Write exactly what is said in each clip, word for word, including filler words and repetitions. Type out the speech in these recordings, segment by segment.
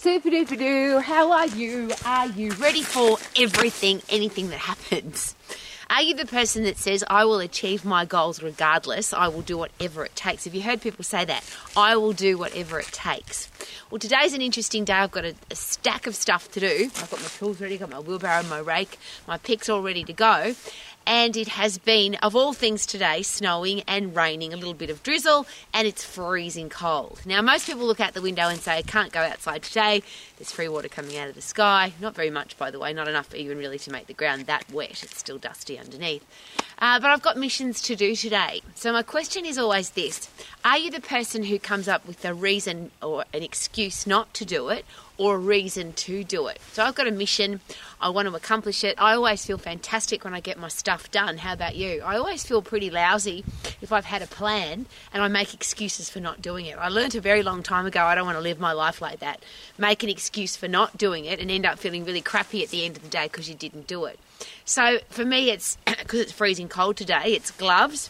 super duper doo. How are you? Are you ready for everything, anything that happens? Are you the person that says, I will achieve my goals regardless, I will do whatever it takes? Have you heard people say that? I will do whatever it takes. Well, today's an interesting day. I've got a, a stack of stuff to do. I've got my tools ready, got my wheelbarrow, my rake, my picks all ready to go. And it has been, of all things today, snowing and raining, a little bit of drizzle, and it's freezing cold. Now, most people look out the window and say, I can't go outside today. There's free water coming out of the sky. Not very much, by the way, not enough even really to make the ground that wet. It's still dusty underneath. Uh, but I've got missions to do today. So my question is always this. Are you the person who comes up with a reason or an excuse not to do it, or a reason to do it? So I've got a mission. I want to accomplish it. I always feel fantastic when I get my stuff done. How about you? I always feel pretty lousy if I've had a plan and I make excuses for not doing it. I learned a very long time ago I don't want to live my life like that. Make an excuse for not doing it and end up feeling really crappy at the end of the day because you didn't do it. So for me, it's because it's freezing cold today, it's gloves,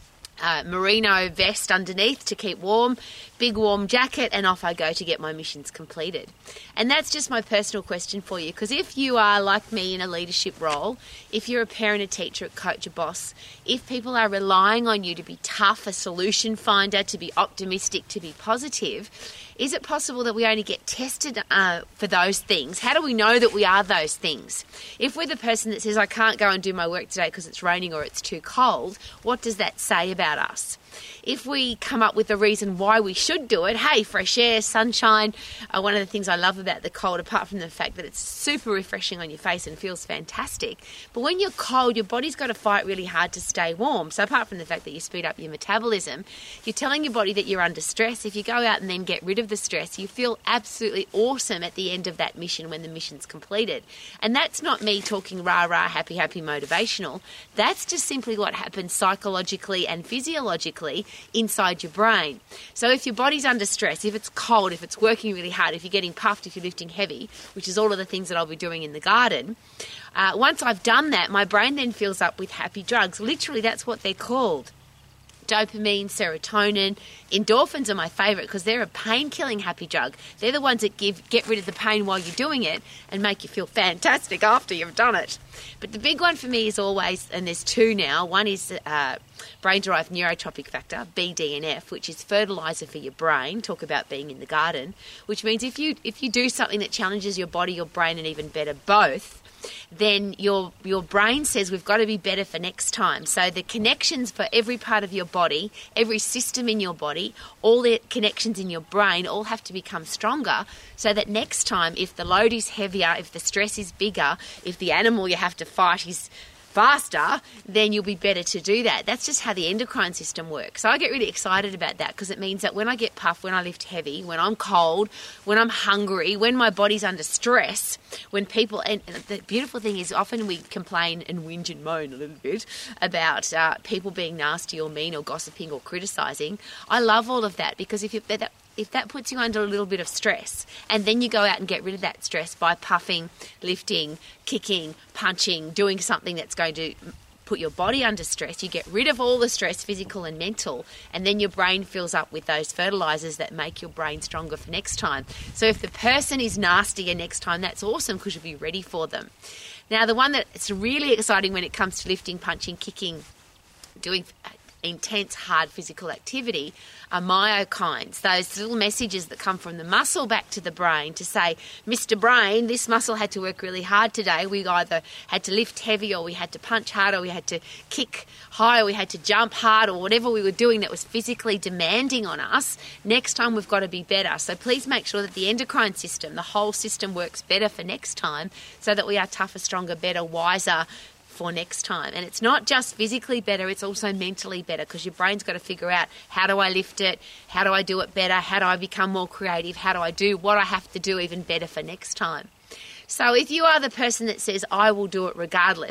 Uh, merino vest underneath to keep warm, big warm jacket, and off I go to get my missions completed. And that's just my personal question for you, because if you are like me in a leadership role, if you're a parent, a teacher, a coach, a boss, if people are relying on you to be tough, a solution finder, to be optimistic, to be positive, is it possible that we only get tested uh, for those things? How do we know that we are those things? If we're the person that says, I can't go and do my work today because it's raining or it's too cold, what does that say about us? If we come up with a reason why we should do it, hey, fresh air, sunshine, uh, one of the things I love about the cold, apart from the fact that it's super refreshing on your face and feels fantastic, but when you're cold, your body's got to fight really hard to stay warm. So apart from the fact that you speed up your metabolism, you're telling your body that you're under stress. If you go out and then get rid of the stress, you feel absolutely awesome at the end of that mission when the mission's completed. And that's not me talking rah-rah, happy, happy, motivational. That's just simply what happens psychologically and physiologically inside your brain. So if your body's under stress, if it's cold, if it's working really hard, if you're getting puffed, if you're lifting heavy, which is all of the things that I'll be doing in the garden, uh, once I've done that, my brain then fills up with happy drugs. Literally, that's what they're called. Dopamine, serotonin, endorphins are my favourite because they're a pain-killing happy drug. They're the ones that give get rid of the pain while you're doing it and make you feel fantastic after you've done it. But the big one for me is always, and there's two now, one is uh, brain-derived neurotropic factor, B D N F, which is fertiliser for your brain. Talk about being in the garden, which means if you if you do something that challenges your body, your brain, and even better, both, then your your brain says we've got to be better for next time. So the connections for every part of your body, every system in your body, all the connections in your brain all have to become stronger so that next time, if the load is heavier, if the stress is bigger, if the animal you have to fight is faster, then you'll be better to do that. That's just how the endocrine system works. So I get really excited about that because it means that when I get puffed, when I lift heavy, when I'm cold, when I'm hungry, when my body's under stress, when people, and the beautiful thing is often we complain and whinge and moan a little bit about uh, people being nasty or mean or gossiping or criticising. I love all of that because if you that if that puts you under a little bit of stress and then you go out and get rid of that stress by puffing, lifting, kicking, punching, doing something that's going to put your body under stress, you get rid of all the stress, physical and mental, and then your brain fills up with those fertilizers that make your brain stronger for next time. So if the person is nastier next time, that's awesome because you'll be ready for them. Now, the one that's really exciting when it comes to lifting, punching, kicking, doing intense, hard physical activity are myokines, those little messages that come from the muscle back to the brain to say, Mister Brain, this muscle had to work really hard today. We either had to lift heavy or we had to punch hard or we had to kick high or we had to jump hard or whatever we were doing that was physically demanding on us. Next time we've got to be better. So please make sure that the endocrine system, the whole system works better for next time so that we are tougher, stronger, better, wiser, for next time. And it's not just physically better, it's also mentally better because your brain's got to figure out how do I lift it, how do I do it better, how do I become more creative, how do I do what I have to do even better for next time. So if you are the person that says I will do it regardless,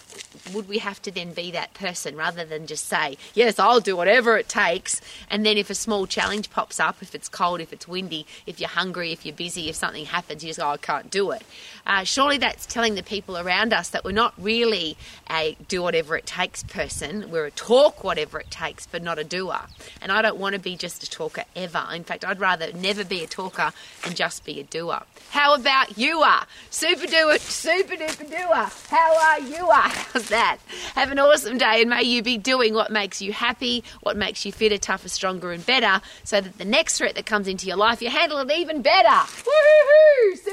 would we have to then be that person rather than just say, yes, I'll do whatever it takes, and then if a small challenge pops up, if it's cold, if it's windy, if you're hungry, if you're busy, if something happens, you just go, oh, I can't do it. Uh, surely that's telling the people around us that we're not really a do whatever it takes person. We're a talk whatever it takes, but not a doer. And I don't want to be just a talker ever. In fact, I'd rather never be a talker and just be a doer. How about you are? Super doer, super duper doer. How are you are? How's that? Have an awesome day, and may you be doing what makes you happy, what makes you fitter, tougher, stronger and better, so that the next threat that comes into your life, you handle it even better. Woohoo!